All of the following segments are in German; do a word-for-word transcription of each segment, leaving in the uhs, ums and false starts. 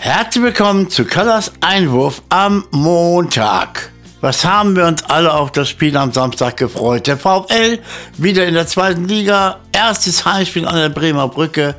Herzlich willkommen zu Köllers Einwurf am Montag. Was haben wir uns alle auf das Spiel am Samstag gefreut? Der VfL wieder in der zweiten Liga, erstes Heimspiel an der Bremer Brücke,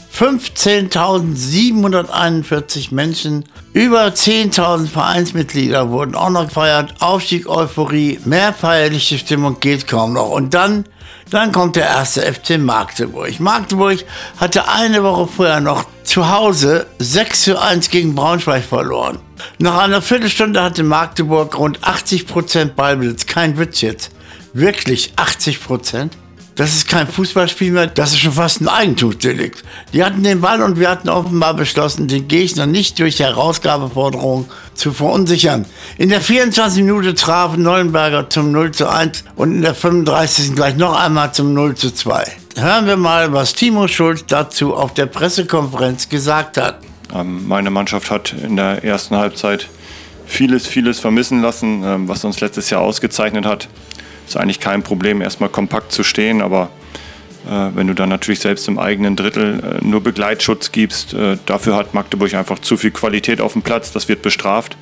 fünfzehntausendsiebenhunderteinundvierzig Menschen, über zehntausend Vereinsmitglieder wurden auch noch gefeiert, Aufstieg, Euphorie, mehr feierliche Stimmung geht kaum noch. Und dann, dann kommt der erste F C Magdeburg. Magdeburg hatte eine Woche vorher noch zu Hause sechs zu eins gegen Braunschweig verloren. Nach einer Viertelstunde hatte Magdeburg rund achtzig Prozent Ballbesitz. Kein Witz jetzt. Wirklich achtzig Prozent? Das ist kein Fußballspiel mehr, das ist schon fast ein Eigentumsdelikt. Die hatten den Ball und wir hatten offenbar beschlossen, den Gegner nicht durch Herausgabeforderungen zu verunsichern. In der vierundzwanzigsten Minute traf Neuenberger zum null zu eins und in der fünfunddreißigsten gleich noch einmal zum null zu zwei. Hören wir mal, was Timo Schulz dazu auf der Pressekonferenz gesagt hat. Meine Mannschaft hat in der ersten Halbzeit vieles, vieles vermissen lassen, was uns letztes Jahr ausgezeichnet hat. Ist eigentlich kein Problem, erstmal kompakt zu stehen, aber äh, wenn du dann natürlich selbst im eigenen Drittel äh, nur Begleitschutz gibst, äh, dafür hat Magdeburg einfach zu viel Qualität auf dem Platz, das wird bestraft.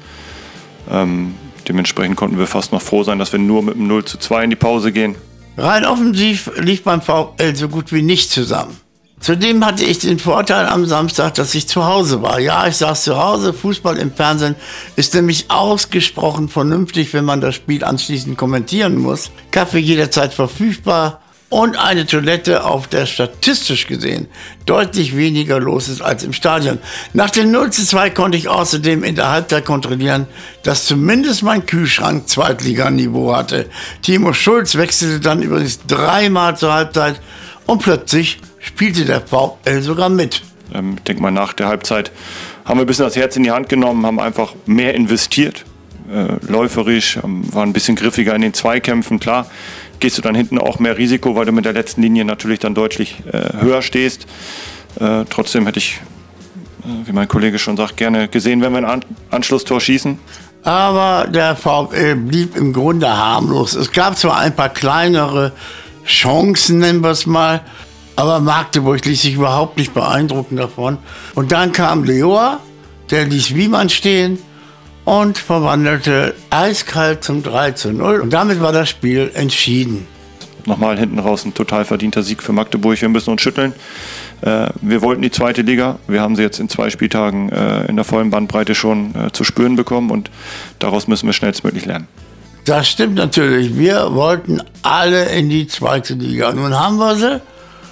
Ähm, dementsprechend konnten wir fast noch froh sein, dass wir nur mit dem null zu zwei in die Pause gehen. Rein offensiv lief beim VfL so gut wie nicht zusammen. Zudem hatte ich den Vorteil am Samstag, dass ich zu Hause war. Ja, ich saß zu Hause, Fußball im Fernsehen ist nämlich ausgesprochen vernünftig, wenn man das Spiel anschließend kommentieren muss. Kaffee jederzeit verfügbar und eine Toilette, auf der statistisch gesehen deutlich weniger los ist als im Stadion. Nach dem null zu zwei konnte ich außerdem in der Halbzeit kontrollieren, dass zumindest mein Kühlschrank Zweitliganiveau hatte. Timo Schulz wechselte dann übrigens dreimal zur Halbzeit und plötzlich spielte der VfL sogar mit. Ähm, ich denke mal, nach der Halbzeit haben wir ein bisschen das Herz in die Hand genommen, haben einfach mehr investiert, äh, läuferisch, ähm, waren ein bisschen griffiger in den Zweikämpfen. Klar, gehst du dann hinten auch mehr Risiko, weil du mit der letzten Linie natürlich dann deutlich äh, höher stehst. Äh, trotzdem hätte ich, äh, wie mein Kollege schon sagt, gerne gesehen, wenn wir ein An- Anschlusstor schießen. Aber der VfL blieb im Grunde harmlos. Es gab zwar ein paar kleinere Chancen, nennen wir es mal, aber Magdeburg ließ sich überhaupt nicht beeindrucken davon. Und dann kam Leoa, der ließ Wiemann stehen und verwandelte eiskalt zum drei zu null. Und damit war das Spiel entschieden. Nochmal hinten raus ein total verdienter Sieg für Magdeburg. Wir müssen uns schütteln. Äh, wir wollten die zweite Liga. Wir haben sie jetzt in zwei Spieltagen äh, in der vollen Bandbreite schon äh, zu spüren bekommen. Und daraus müssen wir schnellstmöglich lernen. Das stimmt natürlich. Wir wollten alle in die zweite Liga. Nun haben wir sie.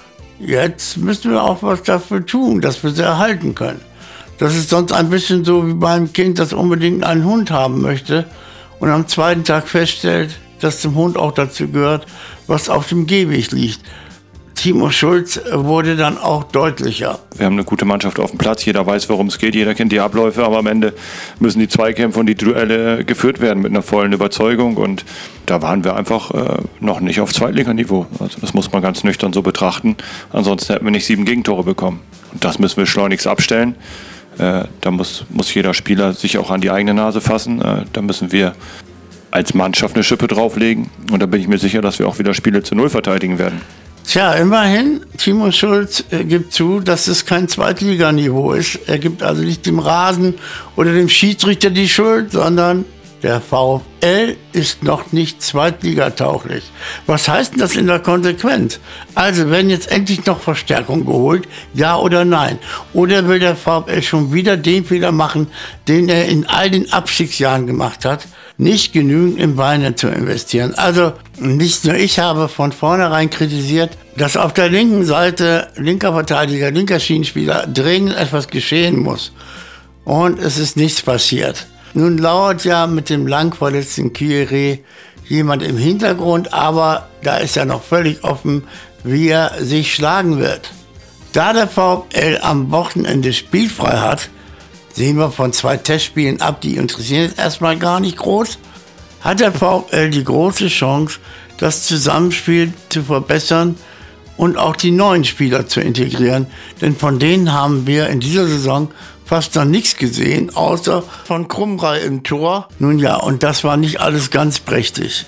Jetzt müssen wir auch was dafür tun, dass wir sie erhalten können. Das ist sonst ein bisschen so wie beim Kind, das unbedingt einen Hund haben möchte und am zweiten Tag feststellt, dass dem Hund auch dazu gehört, was auf dem Gehweg liegt. Timo Schulz wurde dann auch deutlicher. Wir haben eine gute Mannschaft auf dem Platz, jeder weiß, worum es geht, jeder kennt die Abläufe, aber am Ende müssen die Zweikämpfe und die Duelle geführt werden mit einer vollen Überzeugung und da waren wir einfach äh, noch nicht auf Zweitliganiveau. Also das muss man ganz nüchtern so betrachten, ansonsten hätten wir nicht sieben Gegentore bekommen. Und das müssen wir schleunigst abstellen. Äh, da muss, muss jeder Spieler sich auch an die eigene Nase fassen. Äh, da müssen wir als Mannschaft eine Schippe drauflegen und da bin ich mir sicher, dass wir auch wieder Spiele zu Null verteidigen werden. Tja, immerhin, Timo Schulz äh, gibt zu, dass es kein Zweitliganiveau ist. Er gibt also nicht dem Rasen oder dem Schiedsrichter die Schuld, sondern der VfL ist noch nicht zweitligatauglich. Was heißt denn das in der Konsequenz? Also werden jetzt endlich noch Verstärkung geholt, ja oder nein? Oder will der VfL schon wieder den Fehler machen, den er in all den Abstiegsjahren gemacht hat, nicht genügend in Beine zu investieren? Also nicht nur ich habe von vornherein kritisiert, dass auf der linken Seite, linker Verteidiger, linker Schienenspieler dringend etwas geschehen muss. Und es ist nichts passiert. Nun lauert ja mit dem lang verletzten Kieré jemand im Hintergrund, aber da ist ja noch völlig offen, wie er sich schlagen wird. Da der VfL am Wochenende spielfrei hat, sehen wir von zwei Testspielen ab, die interessieren jetzt erstmal gar nicht groß, hat der VfL die große Chance, das Zusammenspiel zu verbessern und auch die neuen Spieler zu integrieren. Denn von denen haben wir in dieser Saison fast noch nichts gesehen, außer von Krumrei im Tor. Nun ja, und das war nicht alles ganz prächtig.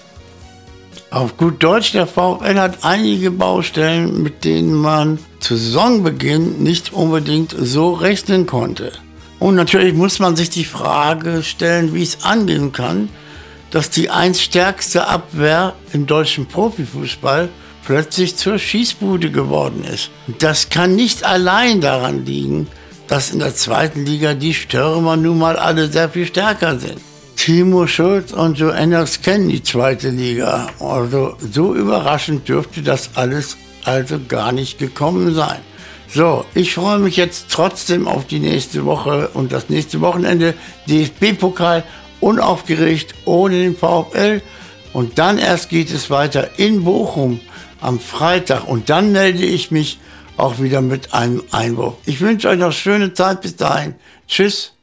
Auf gut Deutsch, der VfL hat einige Baustellen, mit denen man zu Saisonbeginn nicht unbedingt so rechnen konnte. Und natürlich muss man sich die Frage stellen, wie es angehen kann, dass die einst stärkste Abwehr im deutschen Profifußball plötzlich zur Schießbude geworden ist. Das kann nicht allein daran liegen, dass in der zweiten Liga die Stürmer nun mal alle sehr viel stärker sind. Timo Schulz und Joe Enders kennen die zweite Liga. Also so überraschend dürfte das alles also gar nicht gekommen sein. So, ich freue mich jetzt trotzdem auf die nächste Woche und das nächste Wochenende. D F B-Pokal unaufgeregt, ohne den VfL. Und dann erst geht es weiter in Bochum am Freitag. Und dann melde ich mich auch wieder mit einem Einwurf. Ich wünsche euch noch schöne Zeit bis dahin. Tschüss.